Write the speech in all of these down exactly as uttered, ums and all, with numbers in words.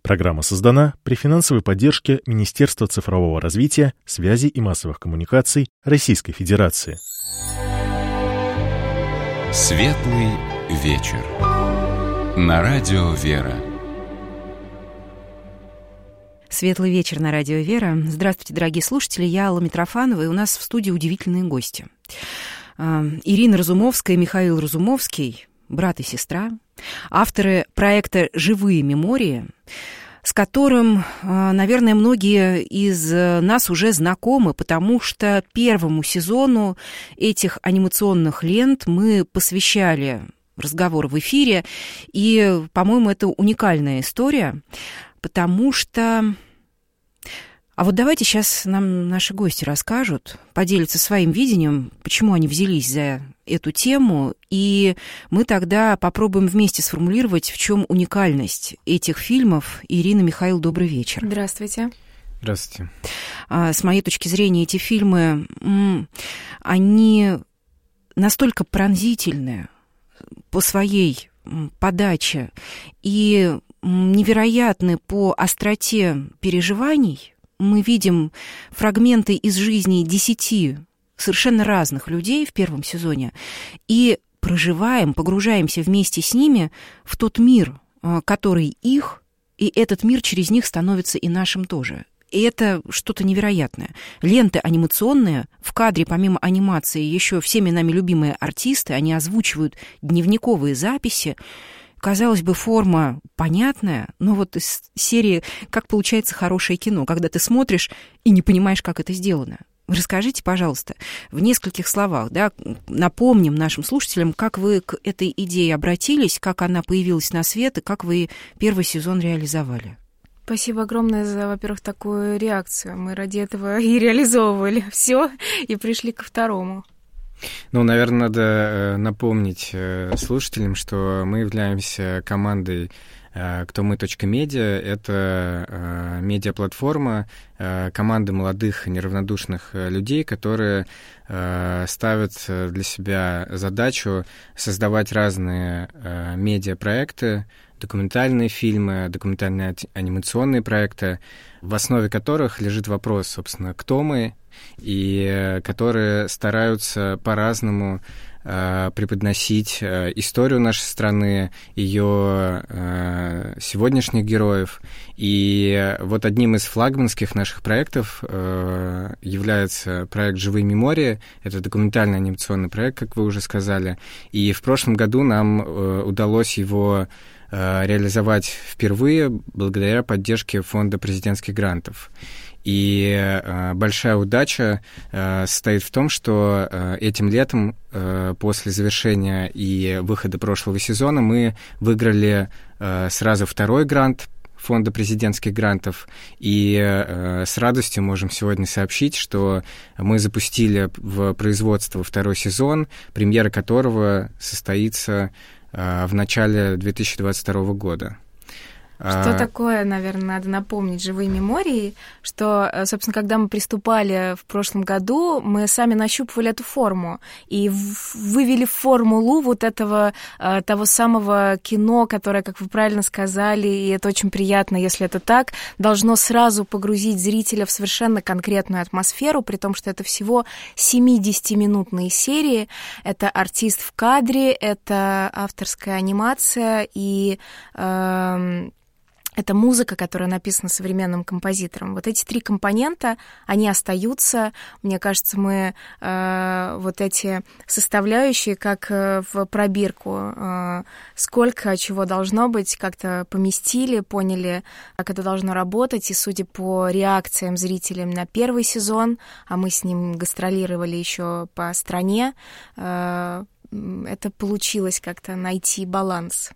Программа создана при финансовой поддержке Министерства цифрового развития, связи и массовых коммуникаций Российской Федерации. Светлый вечер. На радио «Вера». Светлый вечер на радио «Вера». Здравствуйте, дорогие слушатели. Я Алла Митрофанова, и у нас в студии удивительные гости. Ирина Разумовская и Михаил Разумовский, брат и сестра, авторы проекта «Живые мемории», с которым, наверное, многие из нас уже знакомы, потому что первому сезону этих анимационных лент мы посвящали разговор в эфире, и, по-моему, это уникальная история, потому что... А вот давайте сейчас нам наши гости расскажут, поделятся своим видением, почему они взялись за эту тему, и мы тогда попробуем вместе сформулировать, в чем уникальность этих фильмов. Ирина, Михаил, добрый вечер. Здравствуйте. Здравствуйте. С моей точки зрения, эти фильмы, они настолько пронзительные по своей подаче и невероятны по остроте переживаний. Мы видим фрагменты из жизни десяти совершенно разных людей в первом сезоне и проживаем, погружаемся вместе с ними в тот мир, который их, и этот мир через них становится и нашим тоже. И это что-то невероятное. Ленты анимационные, в кадре помимо анимации еще всеми нами любимые артисты, они озвучивают дневниковые записи. Казалось бы, форма понятная, но вот из серии «Как получается хорошее кино», когда ты смотришь и не понимаешь, как это сделано. Расскажите, пожалуйста, в нескольких словах, да, напомним нашим слушателям, как вы к этой идее обратились, как она появилась на свет и как вы первый сезон реализовали. Спасибо огромное за, во-первых, такую реакцию. Мы ради этого и реализовывали все и пришли ко второму. Ну, наверное, надо напомнить слушателям, что мы являемся командой кто мы точка медиа. Это медиаплатформа команды молодых неравнодушных людей, которые ставят для себя задачу создавать разные медиапроекты, документальные фильмы, документальные анимационные проекты, в основе которых лежит вопрос, собственно, кто мы, и которые стараются по-разному э, преподносить э, историю нашей страны, ее э, сегодняшних героев. И вот одним из флагманских наших проектов э, является проект «Живые мемории». Это документальный анимационный проект, как вы уже сказали. И в прошлом году нам э, удалось его э, реализовать впервые благодаря поддержке Фонда президентских грантов. И э, большая удача э, состоит в том, что э, этим летом, э, после завершения и выхода прошлого сезона, мы выиграли э, сразу второй грант Фонда президентских грантов. И э, с радостью можем сегодня сообщить, что мы запустили в производство второй сезон, премьера которого состоится э, в начале две тысячи двадцать второго года. Что а... такое, наверное, надо напомнить «Живые мемории», что, собственно, когда мы приступали в прошлом году, мы сами нащупывали эту форму и вывели формулу вот этого, того самого кино, которое, как вы правильно сказали, и это очень приятно, если это так, должно сразу погрузить зрителя в совершенно конкретную атмосферу, при том, что это всего семидесятиминутные серии, это артист в кадре, это авторская анимация и... Э- Это музыка, которая написана современным композитором. Вот эти три компонента, они остаются. Мне кажется, мы э, вот эти составляющие, как э, в пробирку, э, сколько чего должно быть, как-то поместили, поняли, как это должно работать. И судя по реакциям зрителей на первый сезон, а мы с ним гастролировали еще по стране, э, это получилось как-то найти баланс.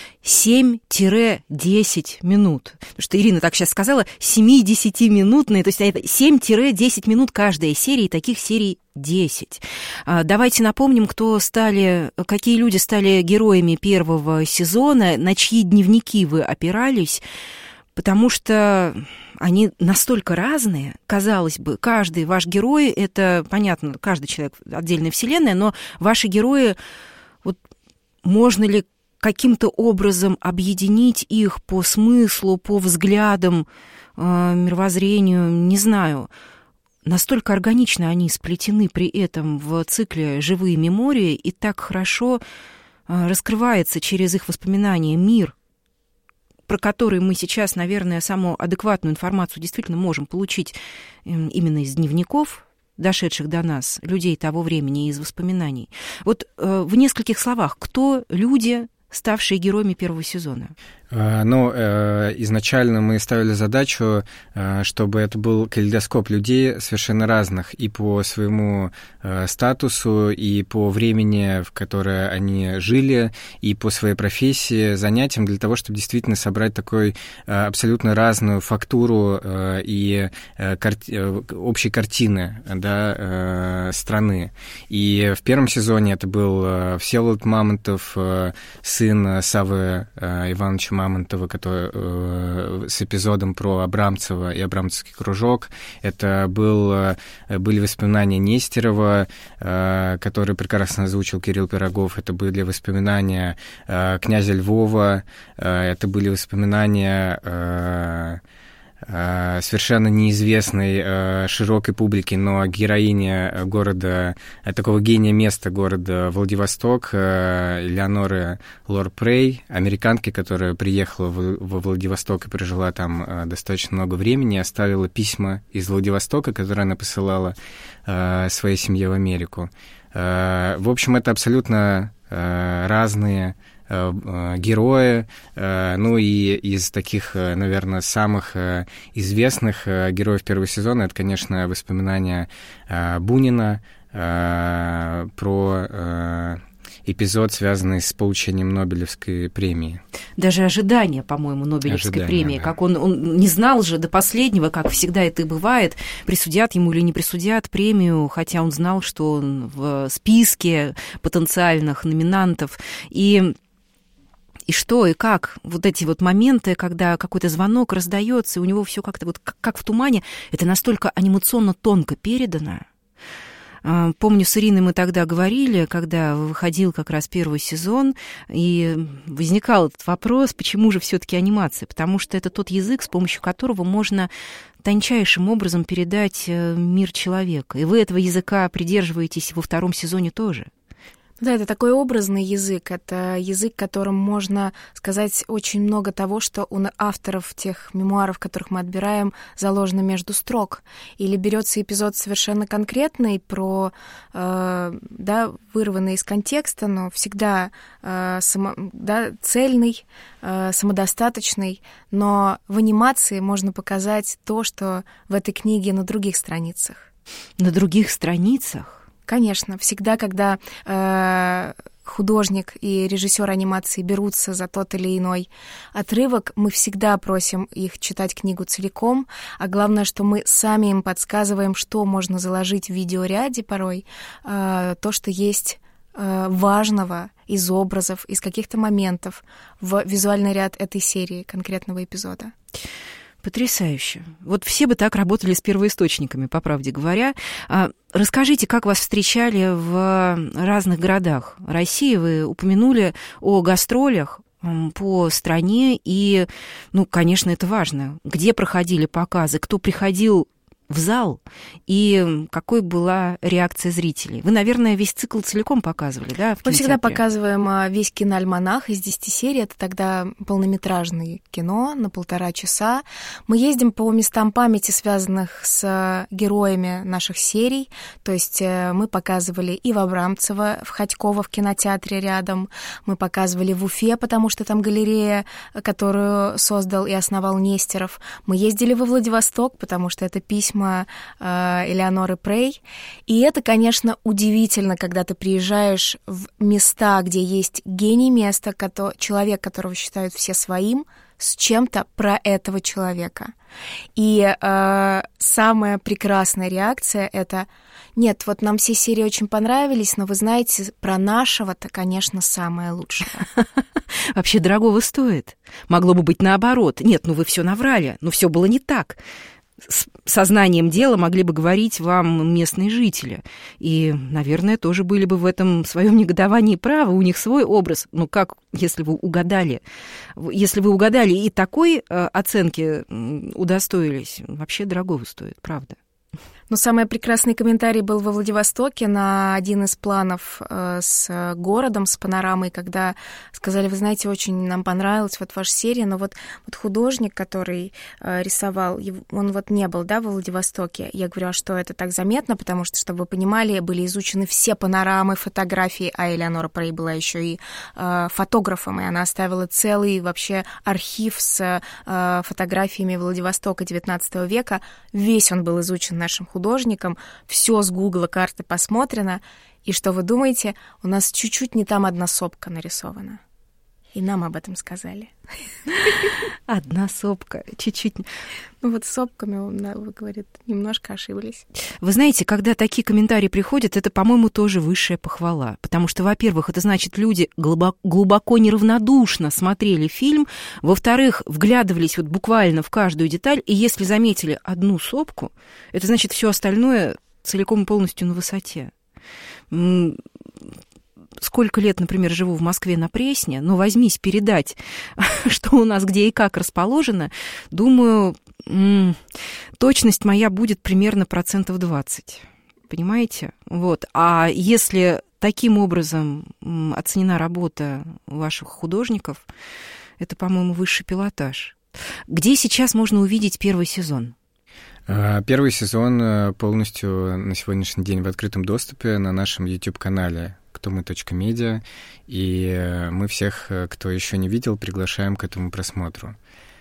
семь-десять минут. Потому что Ирина так сейчас сказала, семидесятиминутные, то есть это семь-десять минут каждая серия, и таких серий десять. Давайте напомним, кто стали, какие люди стали героями первого сезона, на чьи дневники вы опирались, потому что они настолько разные, казалось бы, каждый ваш герой, это, понятно, каждый человек отдельная вселенная, но ваши герои, вот можно ли каким-то образом объединить их по смыслу, по взглядам, мировоззрению, не знаю. Настолько органично они сплетены при этом в цикле «Живые мемории», и так хорошо раскрывается через их воспоминания мир, про который мы сейчас, наверное, самую адекватную информацию действительно можем получить именно из дневников, дошедших до нас, людей того времени, из воспоминаний. Вот э, в нескольких словах, кто люди, ставшие героями первого сезона? Ну, изначально мы ставили задачу, чтобы это был калейдоскоп людей совершенно разных и по своему статусу, и по времени, в которое они жили, и по своей профессии, занятиям, для того, чтобы действительно собрать такой абсолютно разную фактуру и общей картины, да, страны. И в первом сезоне это был Всеволод Мамонтов, сын Саввы Ивановича Мамонтова, который, э, с эпизодом про Абрамцева и Абрамцевский кружок. Это был, были воспоминания Нестерова, э, который прекрасно озвучил Кирилл Пирогов. Это были воспоминания э, князя Львова. Э, это были воспоминания э, совершенно неизвестной широкой публике, но героиня города, такого гения места города Владивосток, Элеоноры Лор-Прей, американки, которая приехала во Владивосток и прожила там достаточно много времени, оставила письма из Владивостока, которые она посылала своей семье в Америку. В общем, это абсолютно разные герои, ну и из таких, наверное, самых известных героев первого сезона, это, конечно, воспоминания Бунина про эпизод, связанный с получением Нобелевской премии. Даже ожидание, по-моему, Нобелевской ожидание, премии. Да. Как он, он не знал же до последнего, как всегда это и бывает, присудят ему или не присудят премию, хотя он знал, что он в списке потенциальных номинантов. И И что, и как? Вот эти вот моменты, когда какой-то звонок раздается, и у него все как-то вот как, как в тумане, это настолько анимационно тонко передано. Помню, с Ириной мы тогда говорили, когда выходил как раз первый сезон, и возникал этот вопрос, почему же все-таки анимация? Потому что это тот язык, с помощью которого можно тончайшим образом передать мир человека. И вы этого языка придерживаетесь во втором сезоне тоже. Да, это такой образный язык, это язык, которым можно сказать очень много того, что у авторов тех мемуаров, которых мы отбираем, заложено между строк. Или берется эпизод совершенно конкретный, про, э, да, вырванный из контекста, но всегда э, само, да, цельный, э, самодостаточный, но в анимации можно показать то, что в этой книге на других страницах. На других страницах? Конечно, всегда, когда э, художник и режиссер анимации берутся за тот или иной отрывок, мы всегда просим их читать книгу целиком, а главное, что мы сами им подсказываем, что можно заложить в видеоряде порой, э, то, что есть э, важного из образов, из каких-то моментов в визуальный ряд этой серии, конкретного эпизода. Потрясающе. Вот все бы так работали с первоисточниками, по правде говоря. Расскажите, как вас встречали в разных городах России? Вы упомянули о гастролях по стране, и, ну, конечно, это важно. Где проходили показы, кто приходил в зал, и какой была реакция зрителей? Вы, наверное, весь цикл целиком показывали, да, в кинотеатре? Мы всегда показываем весь киноальманах из десяти серий. Это тогда полнометражное кино на полтора часа. Мы ездим по местам памяти, связанных с героями наших серий. То есть мы показывали и в Абрамцево, в Ходьково, в кинотеатре рядом. Мы показывали в Уфе, потому что там галерея, которую создал и основал Нестеров. Мы ездили во Владивосток, потому что это письма Элеоноры Прей. И это, конечно, удивительно, когда ты приезжаешь в места, где есть гений места, человек, которого считают все своим, с чем-то про этого человека. И э, самая прекрасная реакция — это: нет, вот нам все серии очень понравились, но вы знаете, про нашего-то, конечно, самое лучшее. Вообще дорогого стоит. Могло бы быть наоборот. Нет, ну вы все наврали, но все было не так. с сознанием дела могли бы говорить вам местные жители. И, наверное, тоже были бы в этом своем негодовании правы. У них свой образ. Ну как, если вы угадали? Если вы угадали и такой э, оценки удостоились, вообще дорогого стоит, правда. Но самый прекрасный комментарий был во Владивостоке на один из планов э, с городом, с панорамой, когда сказали, вы знаете, очень нам понравилась вот ваша серия, но вот, вот художник, который э, рисовал, он вот не был, да, во Владивостоке. Я говорю, а что это так заметно? Потому что, чтобы вы понимали, были изучены все панорамы, фотографии, а Элеонора Прей была еще и э, фотографом, и она оставила целый вообще архив с э, фотографиями Владивостока девятнадцатого века. Весь он был изучен нашим художником. художником, все с Гугла карты посмотрено, и что вы думаете, у нас чуть-чуть не там одна сопка нарисована. И нам об этом сказали. Одна сопка, чуть-чуть. Ну вот с сопками, вы, говорит, немножко ошиблись. Вы знаете, когда такие комментарии приходят, это, по-моему, тоже высшая похвала. Потому что, во-первых, это значит, люди глубоко, глубоко неравнодушно смотрели фильм, во-вторых, вглядывались вот буквально в каждую деталь, и если заметили одну сопку, это значит, все остальное целиком и полностью на высоте. Сколько лет, например, живу в Москве на Пресне, но возьмись передать, что у нас где и как расположено, думаю, м- точность моя будет примерно процентов двадцать. Понимаете? Вот. А если таким образом м- оценена работа ваших художников, это, по-моему, высший пилотаж. Где сейчас можно увидеть первый сезон? Первый сезон полностью на сегодняшний день в открытом доступе на нашем YouTube-канале кто мы точка медиа, и мы всех, кто еще не видел, приглашаем к этому просмотру.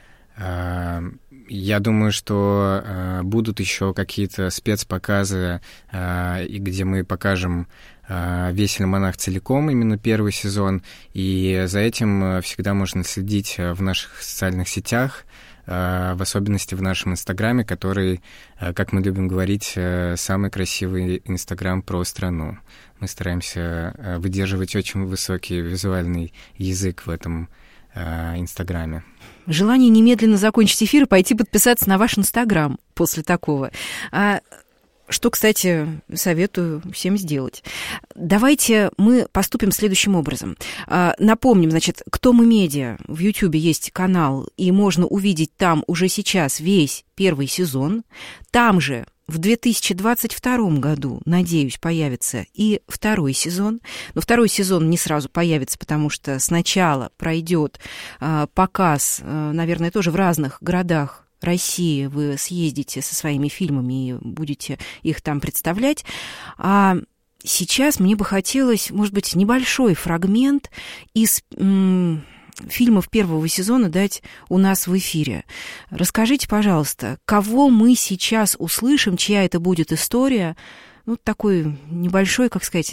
Я думаю, что будут еще какие-то спецпоказы, где мы покажем «Весь альманах» целиком, именно первый сезон, и за этим всегда можно следить в наших социальных сетях, в особенности в нашем Инстаграме, который, как мы любим говорить, самый красивый Инстаграм про страну. Мы стараемся выдерживать очень высокий визуальный язык в этом Инстаграме. Желание немедленно закончить эфир и пойти подписаться на ваш Инстаграм после такого. А что, кстати, советую всем сделать. Давайте мы поступим следующим образом. Напомним, значит, «Кто мы медиа». В Ютьюбе есть канал, и можно увидеть там уже сейчас весь первый сезон. Там же в две тысячи двадцать втором году, надеюсь, появится и второй сезон. Но второй сезон не сразу появится, потому что сначала пройдет показ, наверное, тоже в разных городах России. Вы съездите со своими фильмами и будете их там представлять. А сейчас мне бы хотелось, может быть, небольшой фрагмент из м- фильмов первого сезона дать у нас в эфире. Расскажите, пожалуйста, кого мы сейчас услышим, чья это будет история? Ну, такой небольшой, как сказать,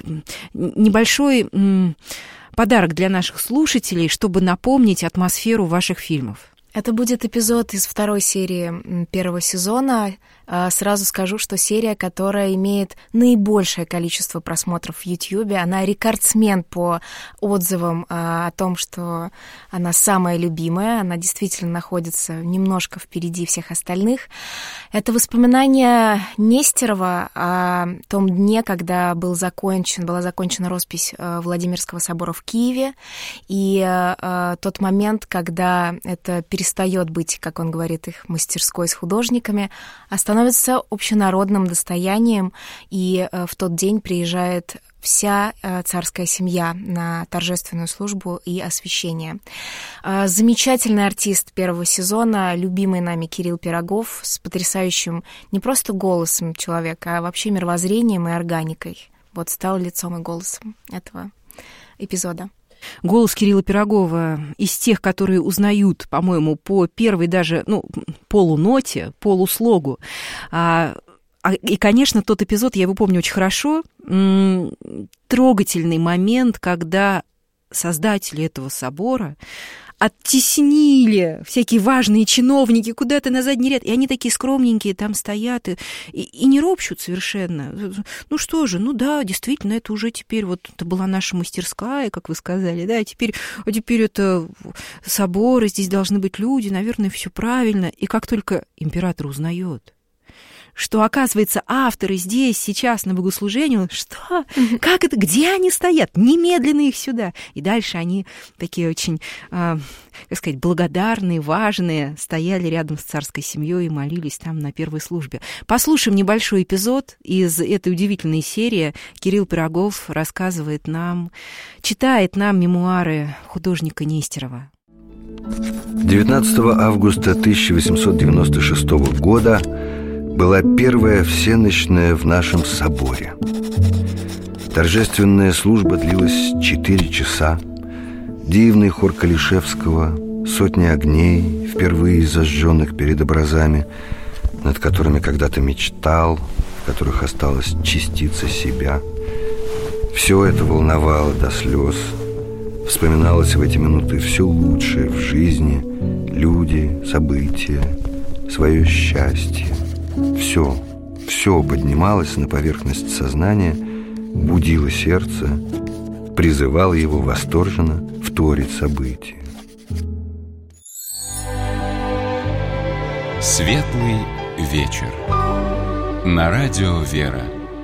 небольшой м- подарок для наших слушателей, чтобы напомнить атмосферу ваших фильмов. Это будет эпизод из второй серии первого сезона. Сразу скажу, что серия, которая имеет наибольшее количество просмотров в Ютьюбе, она рекордсмен по отзывам о том, что она самая любимая, она действительно находится немножко впереди всех остальных. Это воспоминание Нестерова о том дне, когда был закончен, была закончена роспись Владимирского собора в Киеве, и тот момент, когда это перестает быть, как он говорит, их мастерской с художниками, а становится общенародным достоянием, и в тот день приезжает вся царская семья на торжественную службу и освящение. Замечательный артист первого сезона, любимый нами Кирилл Пирогов, с потрясающим не просто голосом человека, а вообще мировоззрением и органикой. Вот стал лицом и голосом этого эпизода. Голос Кирилла Пирогова из тех, которые узнают, по-моему, по первой даже, ну, полуноте, полуслогу. А, и, конечно, тот эпизод, я его помню очень хорошо, м- трогательный момент, когда создатели этого собора оттеснили всякие важные чиновники куда-то на задний ряд, и они такие скромненькие там стоят и, и, и не ропщут совершенно. Ну что же, ну да, действительно, это уже теперь вот это была наша мастерская, как вы сказали, да, а теперь, а теперь это соборы, здесь должны быть люди, наверное, все правильно. И как только император узнает, что, оказывается, авторы здесь, сейчас на богослужении, что? Как это? Где они стоят? Немедленно их сюда. И дальше они такие очень, э, как сказать, благодарные, важные, стояли рядом с царской семьей и молились там на первой службе. Послушаем небольшой эпизод из этой удивительной серии. Кирилл Пирогов рассказывает нам, читает нам мемуары художника Нестерова. девятнадцатого августа тысяча восемьсот девяносто шестого года была первая всенощная в нашем соборе. Торжественная служба длилась четыре часа. Дивный хор Калишевского, сотни огней, впервые зажженных перед образами, над которыми когда-то мечтал, в которых осталась частица себя. Все это волновало до слез. Вспоминалось в эти минуты все лучшее в жизни, люди, события, свое счастье. Все, все поднималось на поверхность сознания, будило сердце, призывало его восторженно вторить события. Светлый вечер. На радио «Вера».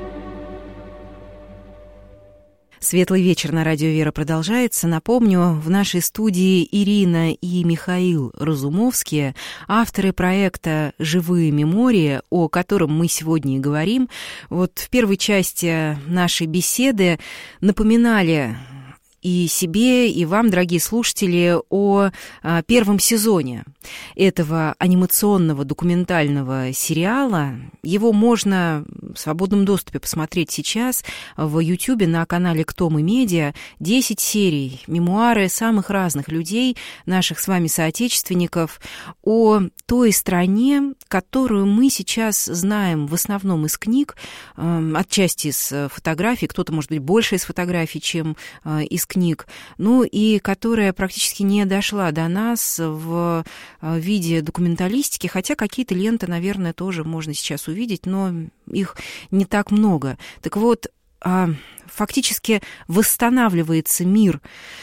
Светлый вечер на радио «Вера» продолжается. Напомню, в нашей студии Ирина и Михаил Разумовские, авторы проекта «Живые мемории», о котором мы сегодня и говорим. Вот в первой части нашей беседы напоминали и себе, и вам, дорогие слушатели, о а, первом сезоне этого анимационного документального сериала. Его можно в свободном доступе посмотреть сейчас в Ютьюбе на канале «Кто мы медиа». десять серий, мемуары самых разных людей, наших с вами соотечественников, о той стране, которую мы сейчас знаем в основном из книг, э, отчасти из фотографий, кто-то, может быть, больше из фотографий, чем э, из книг, ну и которая практически не дошла до нас в виде документалистики, хотя какие-то ленты, наверное, тоже можно сейчас увидеть, но их не так много. Так вот, фактически восстанавливается мир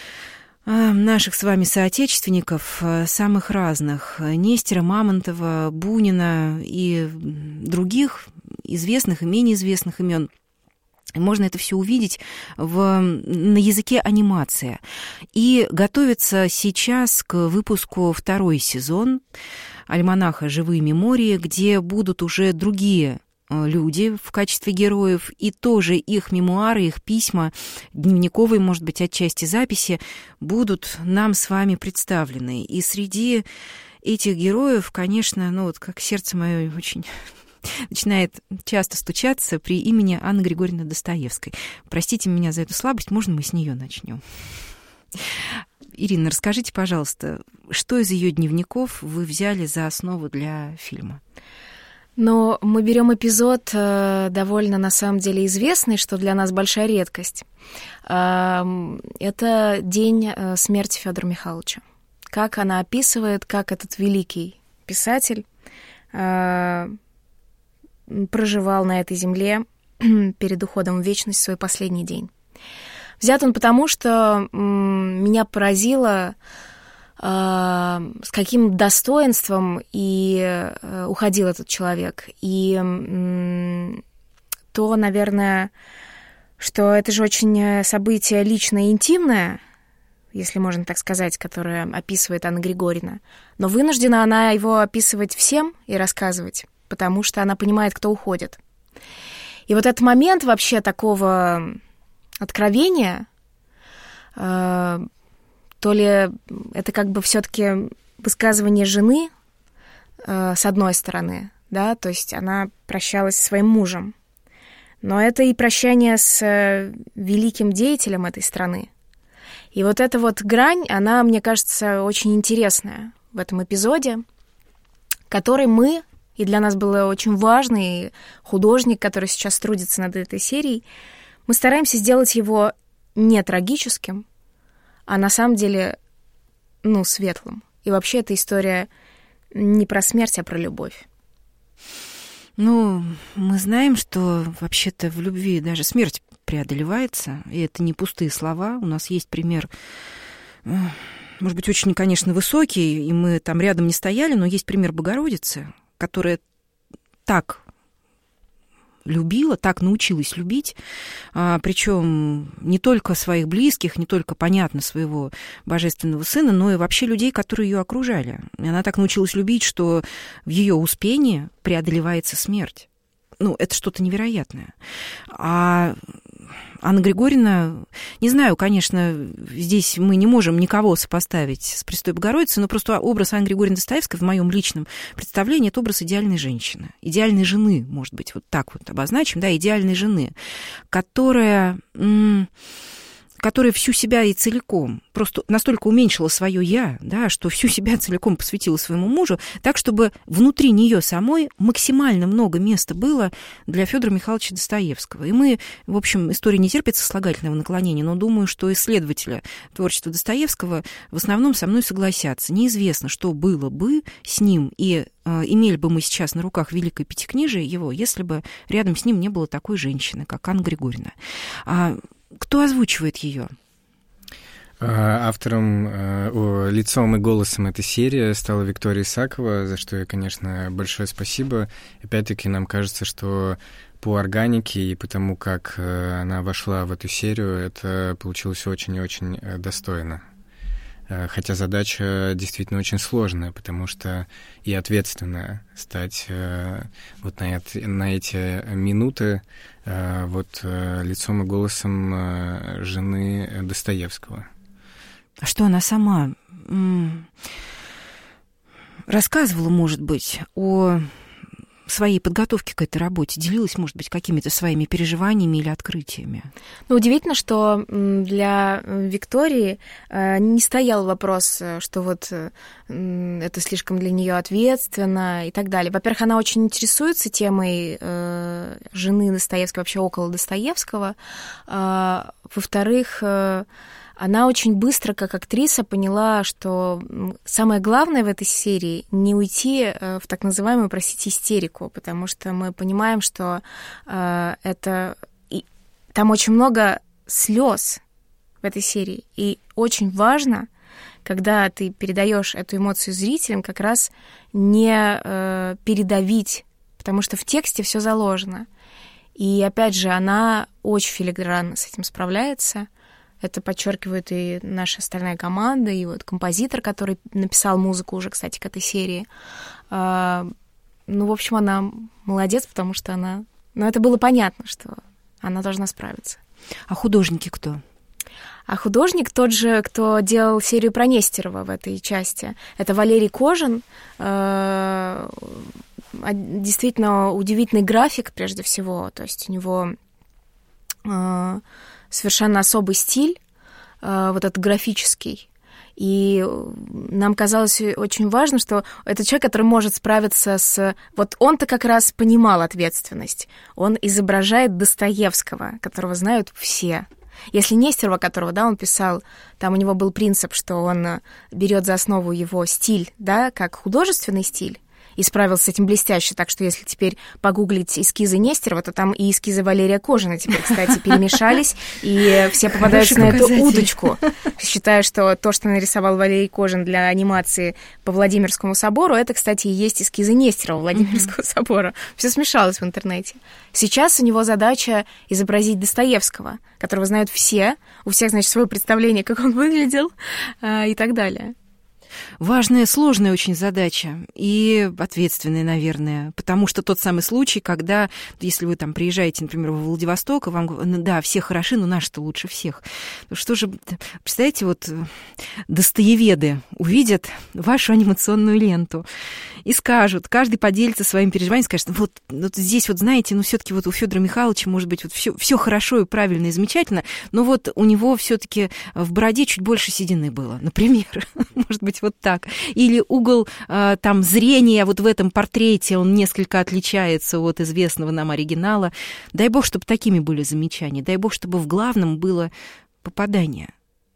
наших с вами соотечественников, самых разных, Нестера, Мамонтова, Бунина и других известных и менее известных имен. Можно это все увидеть в, на языке анимация. И готовится сейчас к выпуску второй сезон альманаха «Живые мемории», где будут уже другие люди в качестве героев, и тоже их мемуары, их письма, дневниковые, может быть, отчасти записи, будут нам с вами представлены. И среди этих героев, конечно, ну вот как сердце мое очень начинает часто стучаться при имени Анны Григорьевны Достоевской. Простите меня за эту слабость, можно мы с нее начнем? Ирина, расскажите, пожалуйста, что из ее дневников вы взяли за основу для фильма? Но мы берем эпизод довольно, на самом деле, известный, что для нас большая редкость. Это день смерти Федора Михайловича. Как она описывает, как этот великий писатель проживал на этой земле перед уходом в вечность свой последний день. Взят он потому, что меня поразило, с каким достоинством и уходил этот человек. И то, наверное, что это же очень событие личное и интимное, если можно так сказать, которое описывает Анна Григорьевна. Но вынуждена она его описывать всем и рассказывать, потому что она понимает, кто уходит. И вот этот момент вообще такого откровения, э, то ли это как бы все-таки высказывание жены, э, с одной стороны, да, то есть она прощалась со своим мужем, но это и прощание с э, великим деятелем этой страны. И вот эта вот грань, она, мне кажется, очень интересная в этом эпизоде, который мы, и для нас было очень важно, и художник, который сейчас трудится над этой серией, мы стараемся сделать его не трагическим, а на самом деле ну, светлым. И вообще эта история не про смерть, а про любовь. Ну, мы знаем, что вообще-то в любви даже смерть преодолевается, и это не пустые слова. У нас есть пример, может быть, очень, конечно, высокий, и мы там рядом не стояли, но есть пример Богородицы, которая так любила, так научилась любить, а, причем не только своих близких, не только, понятно, своего божественного сына, но и вообще людей, которые ее окружали. И она так научилась любить, что в ее успении преодолевается смерть. Ну, это что-то невероятное. А Анна Григорьевна, не знаю, конечно, здесь мы не можем никого сопоставить с Пресвятой Богородицей, но просто образ Анны Григорьевны Достоевской в моем личном представлении — это образ идеальной женщины, идеальной жены, может быть, вот так вот обозначим, да, идеальной жены, которая... М- которая всю себя и целиком просто настолько уменьшила свое «я», да, что всю себя целиком посвятила своему мужу, так, чтобы внутри нее самой максимально много места было для Федора Михайловича Достоевского. И мы, в общем, история не терпит сослагательного наклонения, но думаю, что исследователи творчества Достоевского в основном со мной согласятся. Неизвестно, что было бы с ним, и э, имели бы мы сейчас на руках Великое Пятикнижие его, если бы рядом с ним не было такой женщины, как Анна Григорьевна. А кто озвучивает ее? Автором, лицом и голосом этой серии стала Виктория Исакова, за что ей, конечно, большое спасибо. Опять-таки, нам кажется, что по органике и потому, как она вошла в эту серию, это получилось очень и очень достойно. Хотя задача действительно очень сложная, потому что и ответственная стать вот на эти, на эти минуты вот лицом и голосом жены Достоевского. А что она сама м- рассказывала, может быть, о своей подготовке к этой работе, делилась, может быть, какими-то своими переживаниями или открытиями? Ну, удивительно, что для Виктории не стоял вопрос, что вот это слишком для нее ответственно и так далее. Во-первых, она очень интересуется темой жены Достоевского, вообще около Достоевского. Во-вторых, она очень быстро, как актриса, поняла, что самое главное в этой серии — не уйти в так называемую, простите, истерику, потому что мы понимаем, что э, это... И там очень много слез в этой серии, и очень важно, когда ты передаешь эту эмоцию зрителям, как раз не э, передавить, потому что в тексте все заложено. И опять же, она очень филигранно с этим справляется. Это подчеркивает и наша остальная команда, и вот композитор, который написал музыку уже, кстати, к этой серии. Ну, в общем, она молодец, потому что она... Ну, это было понятно, что она должна справиться. А художники кто? А художник тот же, кто делал серию про Нестерова в этой части. Это Валерий Кожин. Действительно удивительный график, прежде всего. То есть у него... совершенно особый стиль, вот этот графический. И нам казалось очень важно, что это человек, который может справиться с... Вот он-то как раз понимал ответственность. Он изображает Достоевского, которого знают все. Если Нестерова, которого, да, он писал, там у него был принцип, что он берет за основу его стиль, да, как художественный стиль, и справился с этим блестяще, так что если теперь погуглить эскизы Нестерова, то там и эскизы Валерия Кожина теперь, кстати, перемешались, и все попадаются на эту удочку, считая, что то, что нарисовал Валерий Кожин для анимации по Владимирскому собору, это, кстати, и есть эскизы Нестерова Владимирского mm-hmm. собора. Все смешалось в интернете. Сейчас у него задача изобразить Достоевского, которого знают все, у всех, значит, свое представление, как он выглядел, и так далее. Важная, сложная очень задача и ответственная, наверное, потому что тот самый случай, когда, если вы там приезжаете, например, во Владивосток, и вам говорят, да, все хороши, но наши-то лучше всех. Что же, представляете, вот достоеведы увидят вашу анимационную ленту и скажут, каждый поделится своим переживанием, скажет, вот, вот здесь вот, знаете, ну все-таки вот у Федора Михайловича, может быть, вот все, все хорошо и правильно и замечательно, но вот у него все-таки в бороде чуть больше седины было, например, может быть, вот так. Или угол э, там зрения вот в этом портрете, он несколько отличается от известного нам оригинала. Дай бог, чтобы такими были замечания. Дай бог, чтобы в главном было попадание.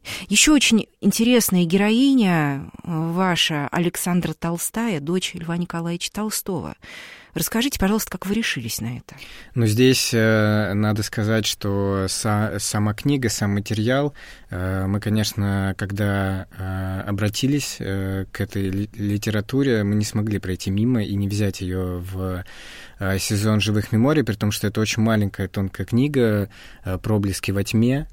Еще очень интересная героиня ваша, Александра Толстая, дочь Льва Николаевича Толстого. Расскажите, пожалуйста, как вы решились на это? Ну, здесь э, надо сказать, что са- сама книга, сам материал, э, мы, конечно, когда э, обратились э, к этой ли- литературе, мы не смогли пройти мимо и не взять ее в э, сезон «Живых меморий», при том, что это очень маленькая, тонкая книга, э, «Проблески во тьме»,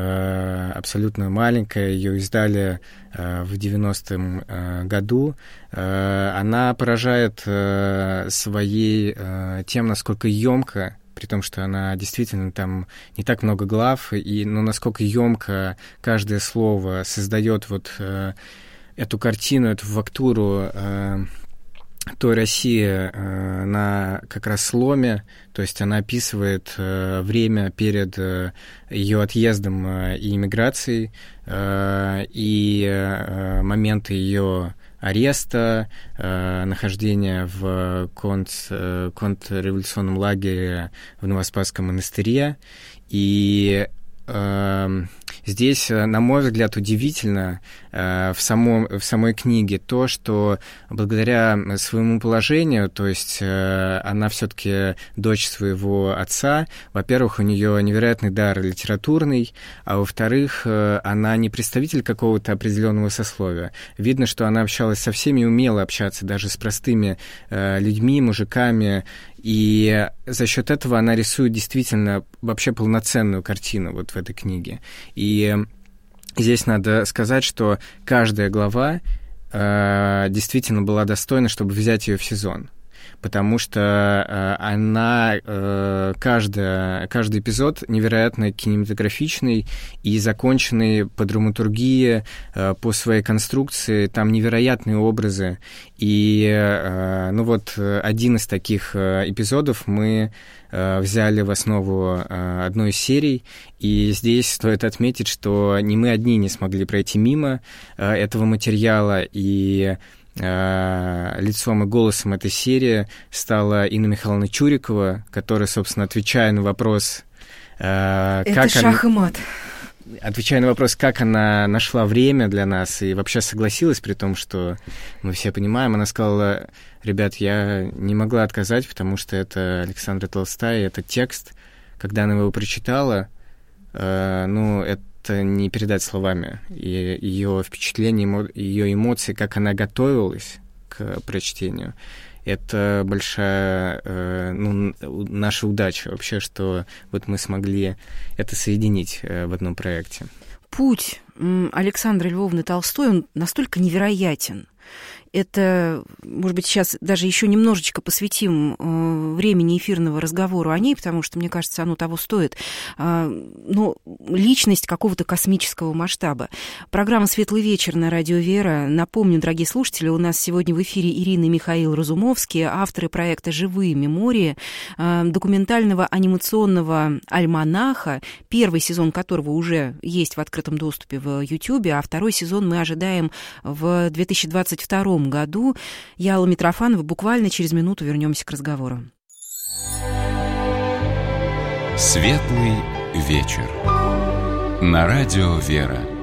э, абсолютно маленькая, ее издали э, в девяностом э, году. Э, она поражает э, своей тем, насколько емко, при том, что она действительно там не так много глав, и, но насколько емко каждое слово создает вот э, эту картину, эту фактуру э, той России э, на как раз сломе, то есть она описывает э, время перед э, ее отъездом э, и эмиграцией, э, и э, моменты ее ареста, э, нахождения в конт, э, контрреволюционном лагере в Новоспасском монастыре. И э, здесь, на мой взгляд, удивительно э, в, самом, в самой книге то, что благодаря своему положению, то есть э, она все-таки дочь своего отца, во-первых, у нее невероятный дар литературный, а во-вторых, э, она не представитель какого-то определенного сословия. Видно, что она общалась со всеми и умела общаться даже с простыми э, людьми, мужиками, и за счет этого она рисует действительно вообще полноценную картину вот в этой книге. И здесь надо сказать, что каждая глава э, действительно была достойна, чтобы взять ее в сезон. Потому что э, она, э, каждая, каждый эпизод невероятно кинематографичный и законченный по драматургии, э, по своей конструкции, там невероятные образы. И э, ну вот один из таких эпизодов мы э, взяли в основу э, одной из серий, и здесь стоит отметить, что не мы одни не смогли пройти мимо э, этого материала, и лицом и голосом этой серии стала Инна Михайловна Чурикова, которая, собственно, отвечая на вопрос... Это как шах и мат. Отвечая на вопрос, как она нашла время для нас и вообще согласилась, при том, что мы все понимаем, она сказала: ребят, я не могла отказать, потому что это Александра Толстая, это текст. Когда она его прочитала, э, ну, это это не передать словами. И ее впечатление, ее эмоции, как она готовилась к прочтению, это большая э, ну, наша удача вообще, что вот мы смогли это соединить э, в одном проекте. Путь Александры Львовны Толстой, он настолько невероятен. Это, может быть, сейчас даже еще немножечко посвятим э, времени эфирного разговору о ней, потому что, мне кажется, оно того стоит. Э, но личность какого-то космического масштаба. Программа «Светлый вечер» на радио «Вера». Напомню, дорогие слушатели, у нас сегодня в эфире Ирина и Михаил Разумовские, авторы проекта «Живые мемории», э, документального анимационного альманаха, первый сезон которого уже есть в открытом доступе в Ютьюбе, а второй сезон мы ожидаем в две тысячи двадцать втором году. Я, Алла Митрофанова, буквально через минуту вернемся к разговору. Светлый вечер. На радио «Вера».